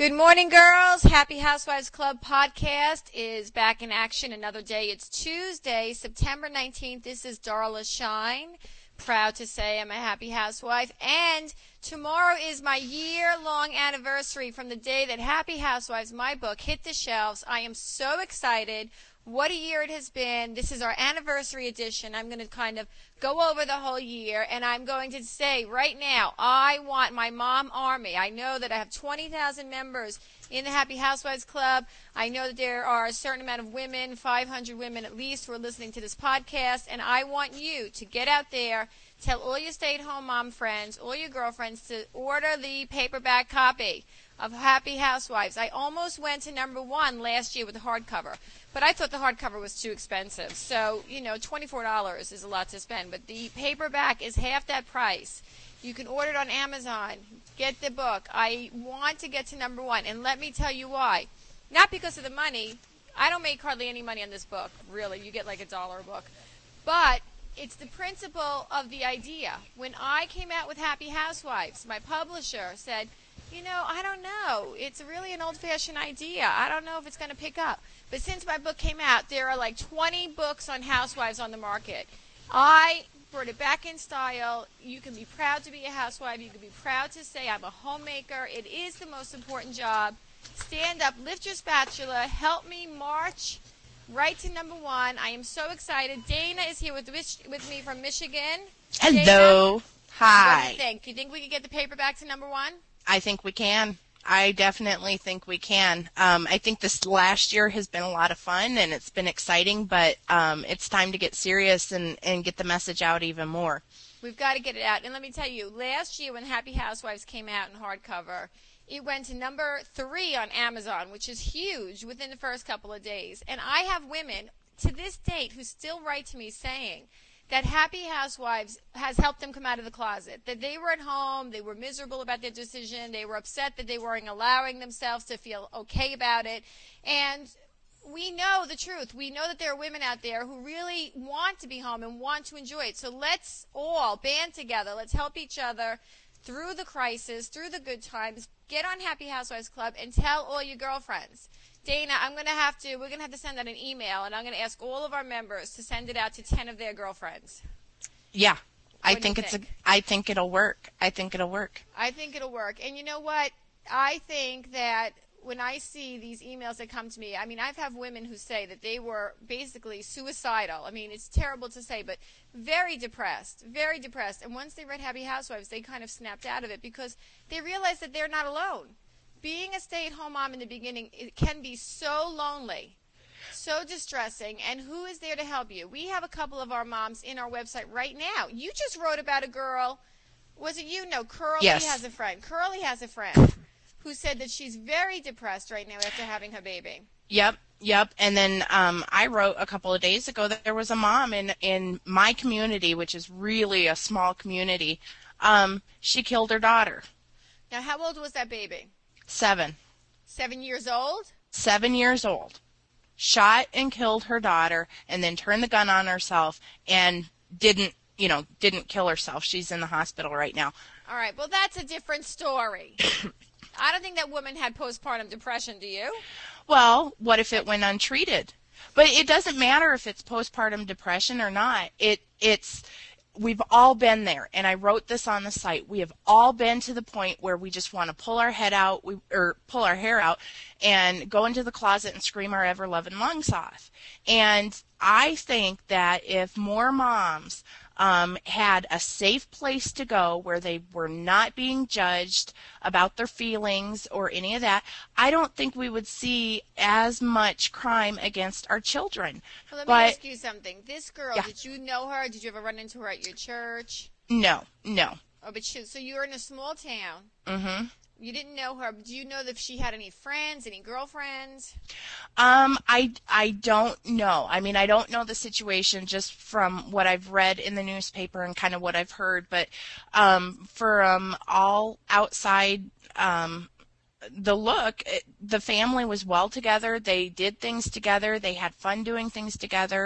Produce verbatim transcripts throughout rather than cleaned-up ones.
Good morning, girls. Happy Housewives Club podcast is back in action another day. It's Tuesday, September nineteenth. This is Darla Shine. Proud to say I'm a happy housewife. And tomorrow is my year-long anniversary from the day that Happy Housewives, my book, hit the shelves. I am so excited. What a year it has been. This is our anniversary edition. I'm going to kind of go over the whole year, and I'm going to say right now, I want my mom army. I know that I have twenty thousand members in the Happy Housewives Club. I know that there are a certain amount of women, five hundred women at least, who are listening to this podcast, and I want you to get out there, tell all your stay-at-home mom friends, all your girlfriends to order the paperback copy of Happy Housewives. I almost went to number one last year with the hardcover, but I thought the hardcover was too expensive. So, you know, twenty-four dollars is a lot to spend, but the paperback is half that price. You can order it on Amazon. Get the book. I want to get to number one, and let me tell you why. Not because of the money. I don't make hardly any money on this book, really. You get like a dollar a book. But it's the principle of the idea. When I came out with Happy Housewives, my publisher said, you know, I don't know. It's really an old-fashioned idea. I don't know if it's going to pick up. But since my book came out, there are like twenty books on housewives on the market. I brought it back in style. You can be proud to be a housewife. You can be proud to say I'm a homemaker. It is the most important job. Stand up, lift your spatula, help me march right to number one. I am so excited. Dana is here with, with me from Michigan. Hello. Dana, Hi. what do you think? Do you think we could get the paperback to number one? I think we can. I definitely think we can. Um, I think this last year has been a lot of fun and it's been exciting, but um, it's time to get serious and, and get the message out even more. We've got to get it out. And let me tell you, last year when Happy Housewives came out in hardcover, it went to number three on Amazon, which is huge within the first couple of days. And I have women to this date who still write to me saying that Happy Housewives has helped them come out of the closet, that they were at home, they were miserable about their decision, they were upset that they weren't allowing themselves to feel okay about it. And we know the truth. We know that there are women out there who really want to be home and want to enjoy it. So let's all band together. Let's help each other through the crisis, through the good times. Get on Happy Housewives Club and tell all your girlfriends. Dana, I'm going to have to, we're going to have to send out an email, and I'm going to ask all of our members to send it out to ten of their girlfriends. Yeah, I What do you think it's think? a, I think it'll work. I think it'll work. I think it'll work. And you know what? I think that when I see these emails that come to me, I mean, I've had women who say that they were basically suicidal. I mean, it's terrible to say, but very depressed, very depressed. And once they read Happy Housewives, they kind of snapped out of it because they realized that they're not alone. Being a stay-at-home mom in the beginning, it can be so lonely, so distressing, and who is there to help you? We have a couple of our moms in our website right now. You just wrote about a girl, was it you? No, Curly Yes. has a friend. Curly has a friend who said that she's very depressed right now after having her baby. Yep, yep. And then um, I wrote a couple of days ago that there was a mom in, in my community, which is really a small community. Um, she killed her daughter. Now, how old was that baby? Seven. Seven years old? Seven years old. Shot and killed her daughter and then turned the gun on herself and didn't, you know, didn't kill herself. She's in the hospital right now. All right, well, that's a different story. I don't think that woman had postpartum depression, do you? Well, what if it went untreated? But it doesn't matter if it's postpartum depression or not. It it's we've all been there, and I wrote this on the site. We have all been to the point where we just want to pull our head out, we, or pull our hair out, and go into the closet and scream our ever-loving lungs off. And I think that if more moms um, had a safe place to go where they were not being judged about their feelings or any of that, I don't think we would see as much crime against our children. Well, let me but, ask you something. This girl, Yeah. did you know her? Did you ever run into her at your church? No, no. Oh, but she, so you were in a small town. Mm-hmm. You didn't know her. Do you know if she had any friends, any girlfriends? Um, I, I don't know. I mean, I don't know the situation just from what I've read in the newspaper and kind of what I've heard. But um, for um, all outside um, the look, it, the family was well together. They did things together. They had fun doing things together.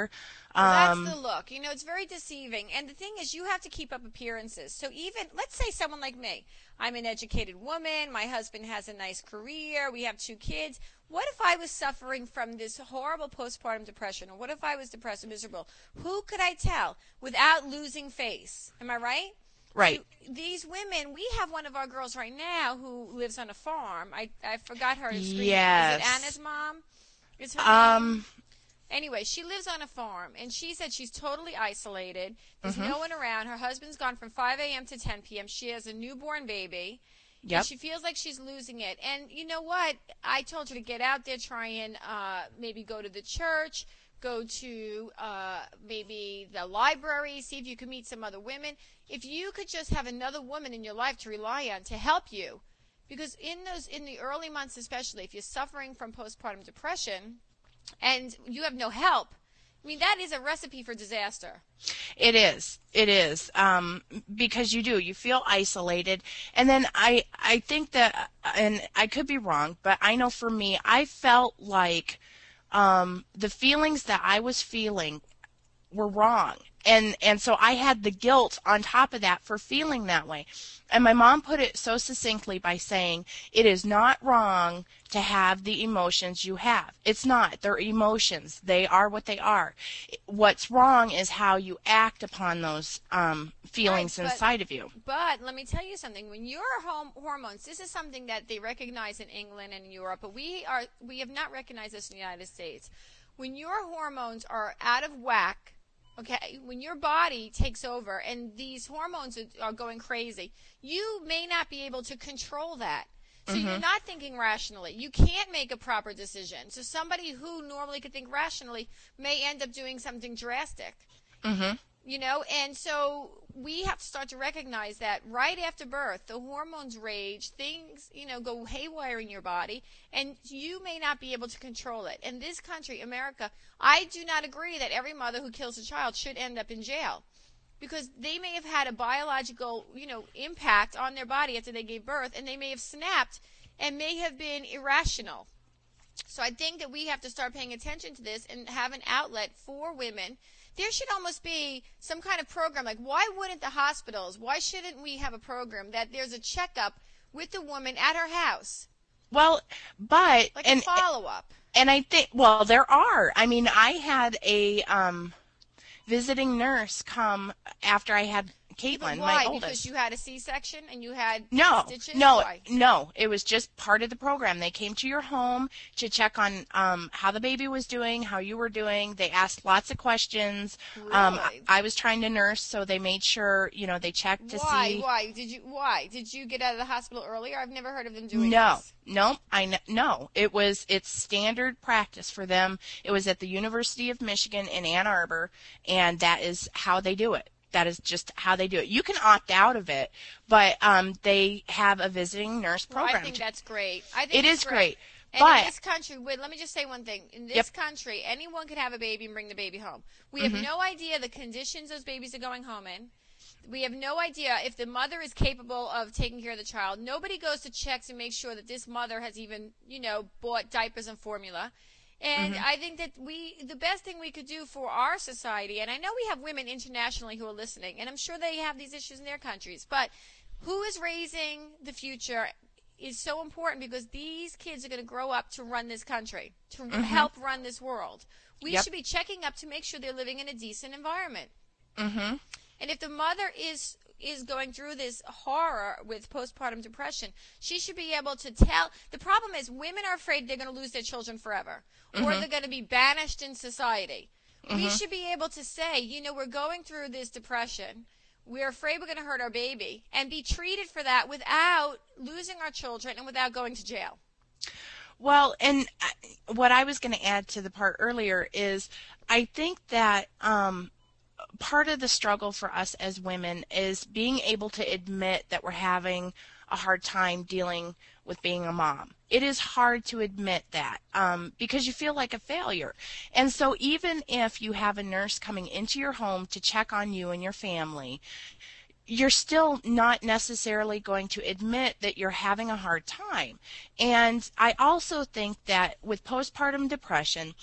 Well, that's Um, the look. You know, it's very deceiving. And the thing is, you have to keep up appearances. So even, let's say someone like me, I'm an educated woman, my husband has a nice career, we have two kids. What if I was suffering from this horrible postpartum depression? Or what if I was depressed and miserable? Who could I tell without losing face? Am I right? right. So these women, we have one of our girls right now who lives on a farm. I, I forgot her screen name. Yes. Is it Anna's mom? Is her Um, name? Anyway, she lives on a farm, and she said she's totally isolated. There's Mhm. no one around. Her husband's gone from five a.m. to ten p.m. She has a newborn baby. Yep. And she feels like she's losing it. And you know what? I told her to get out there, try and uh, maybe go to the church, go to uh, maybe the library, see if you can meet some other women. If you could just have another woman in your life to rely on to help you. Because in those, in the early months especially, if you're suffering from postpartum depression and you have no help, I mean, that is a recipe for disaster. It is. It is. Um, because you do. You feel isolated. And then I, I think that, and I could be wrong, but I know for me, I felt like um, the feelings that I was feeling were wrong. And, and so I had the guilt on top of that for feeling that way. And my mom put it so succinctly by saying, it is not wrong to have the emotions you have. It's not. They're emotions. They are what they are. What's wrong is how you act upon those um, feelings Right, but- inside of you. But let me tell you something. When your home hormones, this is something that they recognize in England and in Europe, but we are we have not recognized this in the United States. When your hormones are out of whack, okay, when your body takes over and these hormones are, are going crazy, you may not be able to control that. So Mm-hmm. you're not thinking rationally. You can't make a proper decision. So somebody who normally could think rationally may end up doing something drastic. Mm-hmm. You know, and so we have to start to recognize that right after birth, the hormones rage, things, you know, go haywire in your body, and you may not be able to control it. In this country, America, I do not agree that every mother who kills a child should end up in jail, because they may have had a biological, you know, impact on their body after they gave birth, and they may have snapped and may have been irrational. So I think that we have to start paying attention to this and have an outlet for women. There should almost be some kind of program. Like, why wouldn't the hospitals, why shouldn't we have a program that there's a checkup with the woman at her house? Well, but Like and a follow-up. and I think, well, there are. I mean, I had a um, visiting nurse come after I had Caitlin, But my why? oldest. Because you had a C-section and you had No, stitches? no, Why? no. It was just part of the program. They came to your home to check on um, how the baby was doing, how you were doing. They asked lots of questions. Um, Really? I was trying to nurse, so they made sure, you know, they checked to Why? see. Why? Did you Why? Did you get out of the hospital earlier? I've never heard of them doing No, this. no, I kn- no. It was it's standard practice for them. It was at the University of Michigan in Ann Arbor, and that is how they do it. That is just how they do it. You can opt out of it, but um, they have a visiting nurse Well, program. I think to- that's great. I think It it's is great. And But in this country, wait, let me just say one thing. In this Yep. country, anyone could have a baby and bring the baby home. We have no idea the conditions those babies are going home in. We have no idea if the mother is capable of taking care of the child. Nobody goes to checks and makes sure that this mother has even, you know, bought diapers and formula. And I think that we, the best thing we could do for our society, and I know we have women internationally who are listening, and I'm sure they have these issues in their countries, but who is raising the future is so important, because these kids are going to grow up to run this country, to help run this world. We Yep. should be checking up to make sure they're living in a decent environment. Mm-hmm. And if the mother is is going through this horror with postpartum depression, she should be able to tell. The problem is women are afraid they're going to lose their children forever, or they're going to be banished in society. We should be able to say, you know, we're going through this depression. We're afraid we're going to hurt our baby, and be treated for that without losing our children and without going to jail. Well, and I- what I was going to add to the part earlier is I think that um, part of the struggle for us as women is being able to admit that we're having a hard time dealing with being a mom. It is hard to admit that um, because you feel like a failure. And so even if you have a nurse coming into your home to check on you and your family, you're still not necessarily going to admit that you're having a hard time. And I also think that with postpartum depression,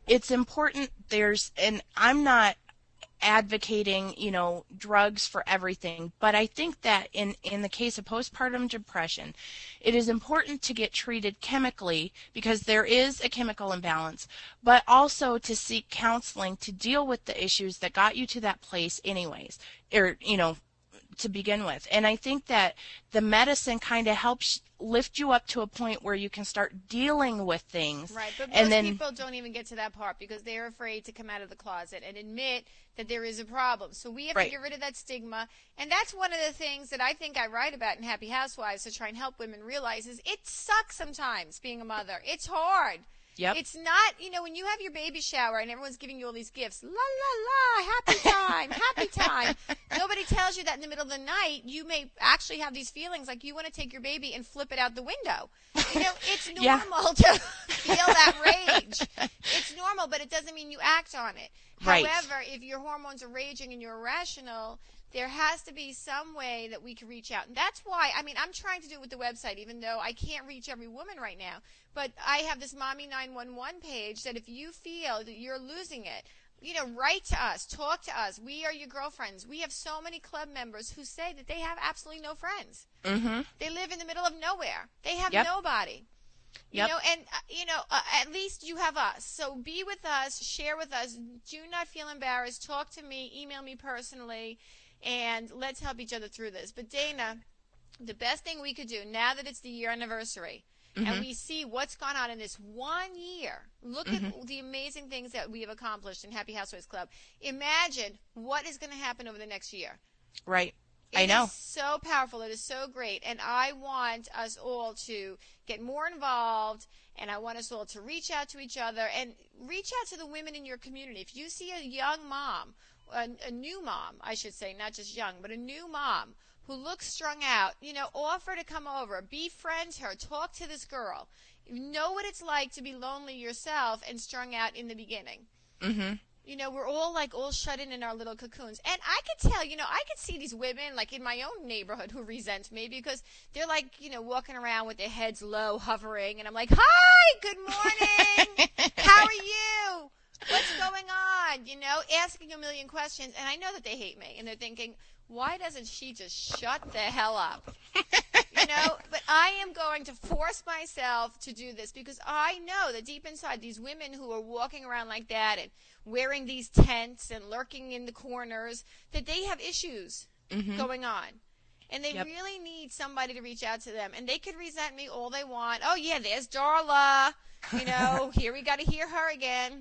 it's important. There's, and I'm not advocating, you know, drugs for everything, but I think that in, in the case of postpartum depression, it is important to get treated chemically because there is a chemical imbalance, but also to seek counseling to deal with the issues that got you to that place anyways, or, you know, to begin with. And I think that the medicine kind of helps lift you up to a point where you can start dealing with things. Right, but most and then, people don't even get to that part because they're afraid to come out of the closet and admit that there is a problem. So we have right. to get rid of that stigma. And that's one of the things that I think I write about in Happy Housewives to try and help women realize is it sucks sometimes being a mother. It's hard. Yep. It's not, you know, when you have your baby shower and everyone's giving you all these gifts, la, la, la, happy time, happy time. Nobody tells you that in the middle of the night, you may actually have these feelings like you want to take your baby and flip it out the window. You know, it's normal yeah. to feel that rage. It's normal, but it doesn't mean you act on it. Right. However, if your hormones are raging and you're irrational, there has to be some way that we can reach out. And that's why, I mean, I'm trying to do it with the website, even though I can't reach every woman right now. But I have this Mommy nine one one page that if you feel that you're losing it, you know, write to us, talk to us. We are your girlfriends. We have so many club members who say that they have absolutely no friends. Mm-hmm. They live in the middle of nowhere. They have yep. nobody. You Yep. know, and, uh, you know, uh, at least you have us. So be with us, share with us. Do not feel embarrassed. Talk to me, email me personally, and let's help each other through this. But Dana, the best thing we could do now that it's the year anniversary, mm-hmm. and we see what's gone on in this one year, look mm-hmm. at the amazing things that we have accomplished in Happy Housewives Club. Imagine what is going to happen over the next year. Right. It I know. is so powerful. It is so great. And I want us all to get more involved, and I want us all to reach out to each other and reach out to the women in your community. If you see a young mom, a, a new mom, I should say, not just young, but a new mom who looks strung out, you know, offer to come over, befriend her, talk to this girl. Know what it's like to be lonely yourself and strung out in the beginning. Mm-hmm. You know, we're all like all shut in in our little cocoons. And I could tell, you know, I could see these women like in my own neighborhood who resent me because they're like, you know, walking around with their heads low, hovering. And I'm like, hi, good morning. How are you? What's going on? You know, asking a million questions. And I know that they hate me. And they're thinking, why doesn't she just shut the hell up? You know, but I am going to force myself to do this because I know that deep inside these women who are walking around like that and wearing these tents and lurking in the corners, that they have issues mm-hmm. going on. And they yep. really need somebody to reach out to them. And they could resent me all they want. Oh, yeah, there's Darla. You know, here we got to hear her again.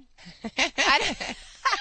I don't,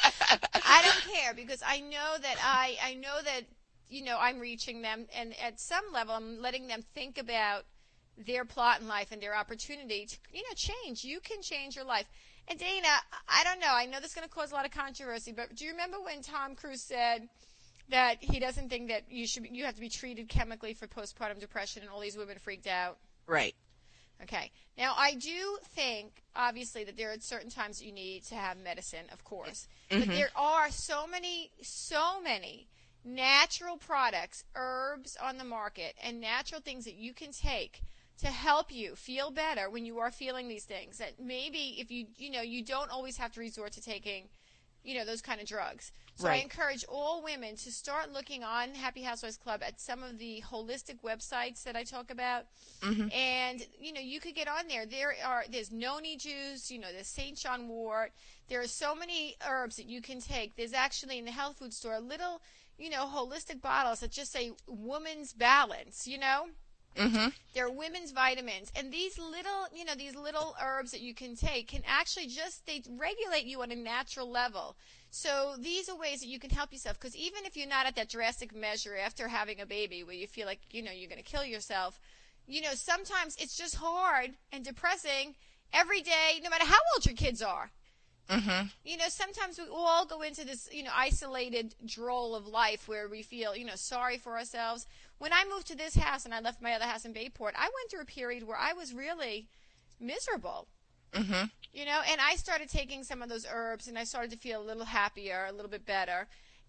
I don't care because I know that I, I know that, you know, I'm reaching them. And at some level, I'm letting them think about their plot in life and their opportunity to, you know, change. You can change your life. And Dana, I don't know. I know this is going to cause a lot of controversy, but do you remember when Tom Cruise said that he doesn't think that you should you have to be treated chemically for postpartum depression, and all these women freaked out? Right. Okay. Now, I do think, obviously, that there are certain times that you need to have medicine, of course. Mm-hmm. But there are so many, so many natural products, herbs on the market, and natural things that you can take to help you feel better when you are feeling these things. That maybe if you, you know, you don't always have to resort to taking, you know, those kind of drugs. So right. I encourage all women to start looking on Happy Housewives Club at some of the holistic websites that I talk about. Mm-hmm. And, you know, you could get on there. There are, there's noni juice, you know, there's Saint John wort. There are so many herbs that you can take. There's actually in the health food store little, you know, holistic bottles that just say woman's balance, you know. Mm-hmm. They're women's vitamins, and these little, you know, these little herbs that you can take can actually just, they regulate you on a natural level. So these are ways that you can help yourself, because even if you're not at that drastic measure after having a baby where you feel like, you know, you're going to kill yourself, you know, sometimes it's just hard and depressing every day, no matter how old your kids are. Mm-hmm. You know, sometimes we all go into this, you know, isolated droll of life where we feel, you know, sorry for ourselves. When I moved to this house and I left my other house in Bayport, I went through a period where I was really miserable. Mm-hmm. You know, and I started taking some of those herbs and I started to feel a little happier, a little bit better.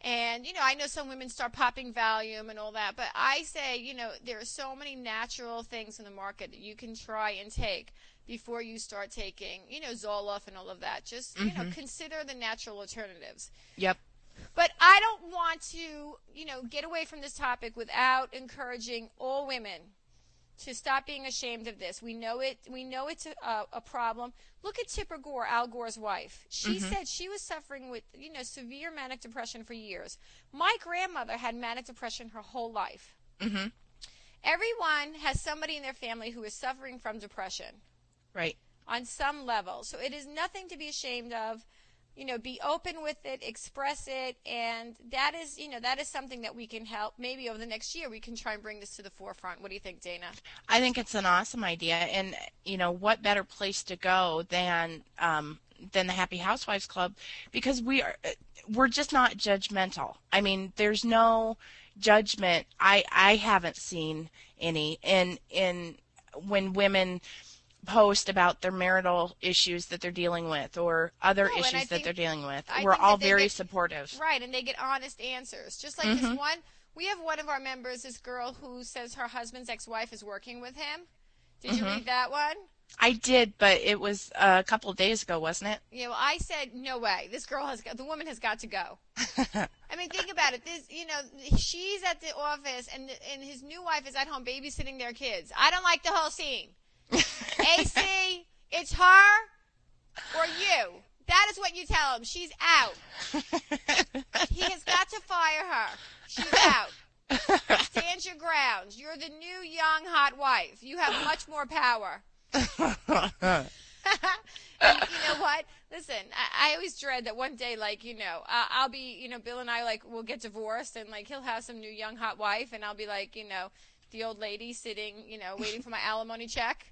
And, you know, I know some women start popping Valium and all that, but I say, you know, there are so many natural things in the market that you can try and take before you start taking, you know, Zoloft and all of that. Just, mm-hmm. you know, consider the natural alternatives. Yep. But I don't want to, you know, get away from this topic without encouraging all women to stop being ashamed of this. We know it. We know it's a, a problem. Look at Tipper Gore, Al Gore's wife. She mm-hmm. said she was suffering with, you know, severe manic depression for years. My grandmother had manic depression her whole life. Mm-hmm. Everyone has somebody in their family who is suffering from depression. Right. On some level. So it is nothing to be ashamed of. You know, be open with it, express it, and that is, you know, that is something that we can help. Maybe over the next year we can try and bring this to the forefront. What do you think, Dana? I think it's an awesome idea, and, you know, what better place to go than um, than the Happy Housewives Club, because we are, we're just not judgmental. I mean, there's no judgment. I, I haven't seen any in in when women post about their marital issues that they're dealing with or other no, issues that they're dealing with. I We're all very get, supportive. Right, and they get honest answers. Just like mm-hmm. this one, we have one of our members, this girl who says her husband's ex-wife is working with him. Did mm-hmm. you read that one? I did, but it was a couple of days ago, wasn't it? Yeah, well, I said, no way. This girl has got, the woman has got to go. I mean, think about it. This, you know, she's at the office, and and his new wife is at home babysitting their kids. I don't like the whole scene. A C, it's her or you. That is what you tell him. She's out. He has got to fire her. She's out. Stand your ground. You're the new young hot wife. You have much more power. And you know what? Listen, I, I always dread that one day, like, you know, uh, I'll be, you know, Bill and I, like, will get divorced, and, like, he'll have some new young hot wife, and I'll be, like, you know, the old lady sitting, you know, waiting for my alimony check.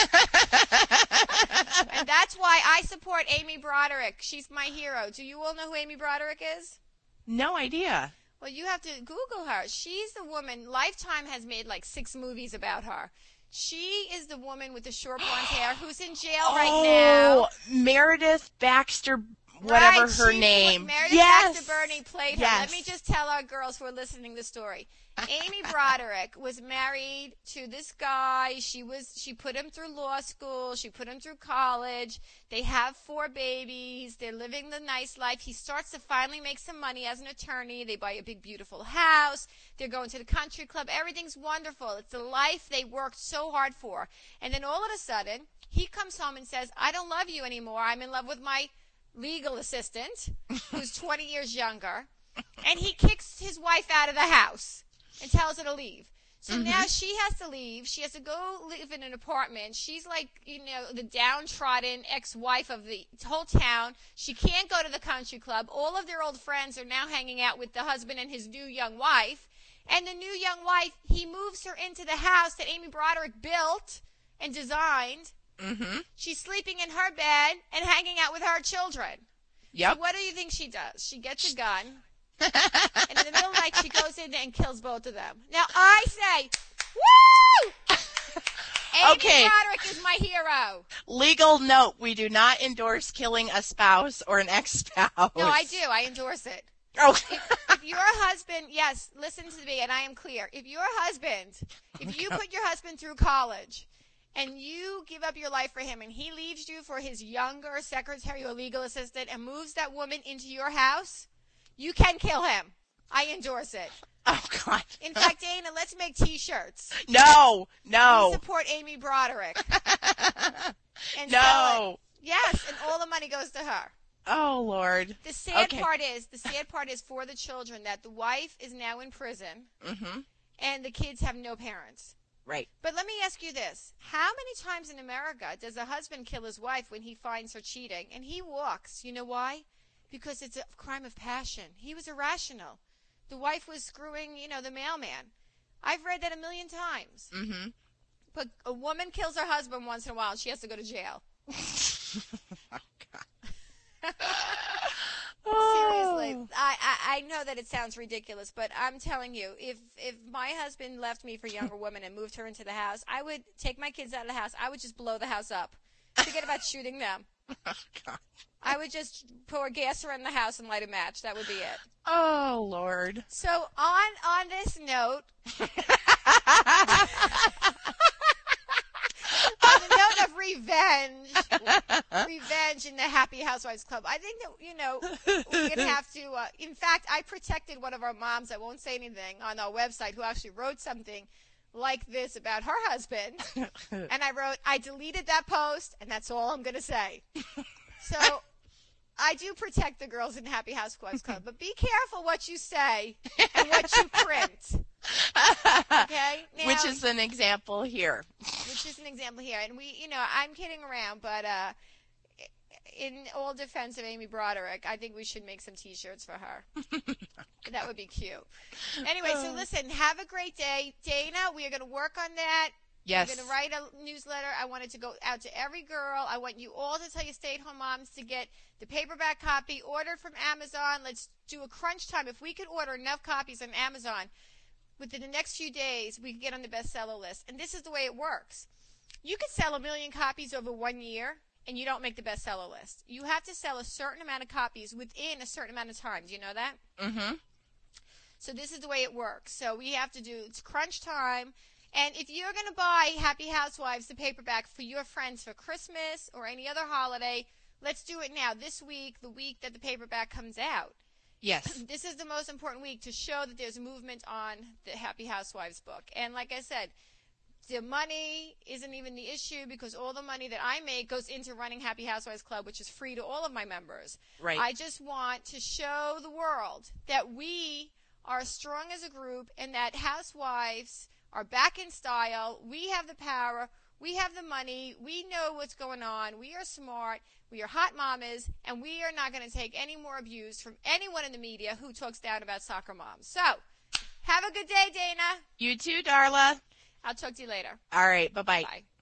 And that's why I support Amy Broderick. She's my hero. Do you all know who Amy Broderick is? No idea. Well, you have to Google her. She's the woman. Lifetime has made like six movies about her. She is the woman with the short blonde hair who's in jail oh, right now. Meredith Baxter, whatever right, her she, name. Meredith yes. Baxter Burney played yes. her. Let me just tell our girls who are listening the story. Amy Broderick was married to this guy. She was she put him through law school. She put him through college. They have four babies. They're living the nice life. He starts to finally make some money as an attorney. They buy a big, beautiful house. They're going to the country club. Everything's wonderful. It's the life they worked so hard for. And then all of a sudden, he comes home and says, I don't love you anymore. I'm in love with my legal assistant, who's twenty years younger. And he kicks his wife out of the house and tells her to leave. So mm-hmm. now she has to leave. She has to go live in an apartment. She's like, you know, the downtrodden ex-wife of the whole town. She can't go to the country club. All of their old friends are now hanging out with the husband and his new young wife. And the new young wife, he moves her into the house that Amy Broderick built and designed. Mm-hmm. She's sleeping in her bed and hanging out with her children. Yep. So what do you think she does? She gets a gun. And in the middle of the night, she goes in and kills both of them. Now, I say, woo! Amy okay. Broderick is my hero. Legal note, we do not endorse killing a spouse or an ex-spouse. No, I do. I endorse it. Oh. if, if your husband, yes, listen to me, and I am clear. If your husband, if you put your husband through college, and you give up your life for him, and he leaves you for his younger secretary or legal assistant and moves that woman into your house, you can kill him. I endorse it. Oh, God. In fact, Dana, let's make T-shirts. No, no. We support Amy Broderick. And no. Yes, and all the money goes to her. Oh, Lord. The sad okay. part is, the sad part is for the children that the wife is now in prison, mm-hmm. and the kids have no parents. Right. But let me ask you this. How many times in America does a husband kill his wife when he finds her cheating? And he walks. You know why? Because it's a crime of passion. He was irrational. The wife was screwing, you know, the mailman. I've read that a million times. Mm-hmm. But a woman kills her husband once in a while, and she has to go to jail. Oh, God. Seriously, I, I, I know that it sounds ridiculous, but I'm telling you, if if my husband left me for a younger woman and moved her into the house, I would take my kids out of the house. I would just blow the house up. Forget about shooting them. Oh, God. I would just pour gas around the house and light a match. That would be it. Oh, Lord. So on on this note, on the note of revenge, revenge in the Happy Housewives Club, I think that, you know, we're going to have to, uh, in fact, I protected one of our moms, I won't say anything, on our website, who actually wrote something like this about her husband. And I wrote, I deleted that post, and that's all I'm going to say. So I do protect the girls in the Happy Housewives Club, but be careful what you say and what you print. Okay? Now, Which is an example here. Which is an example here. And we, you know, I'm kidding around, but uh, in all defense of Amy Broderick, I think we should make some T-shirts for her. That would be cute. Anyway, so listen, have a great day. Dana, we are going to work on that. Yes. I'm going to write a newsletter. I want it to go out to every girl. I want you all to tell your stay-at-home moms to get the paperback copy ordered from Amazon. Let's do a crunch time. If we could order enough copies on Amazon within the next few days, we can get on the bestseller list. And this is the way it works. You could sell a million copies over one year, and you don't make the bestseller list. You have to sell a certain amount of copies within a certain amount of time. Do you know that? Mm-hmm. So this is the way it works. So we have to do, it's crunch time. And if you're going to buy Happy Housewives, the paperback, for your friends for Christmas or any other holiday, let's do it now. This week, the week that the paperback comes out. Yes. This is the most important week to show that there's movement on the Happy Housewives book. And like I said, the money isn't even the issue because all the money that I make goes into running Happy Housewives Club, which is free to all of my members. Right. I just want to show the world that we are strong as a group and that housewives are back in style. We have the power. We have the money. We know what's going on. We are smart. We are hot mamas. And we are not going to take any more abuse from anyone in the media who talks down about soccer moms. So, have a good day, Dana. You too, Darla. I'll talk to you later. All right. Bye-bye. Bye.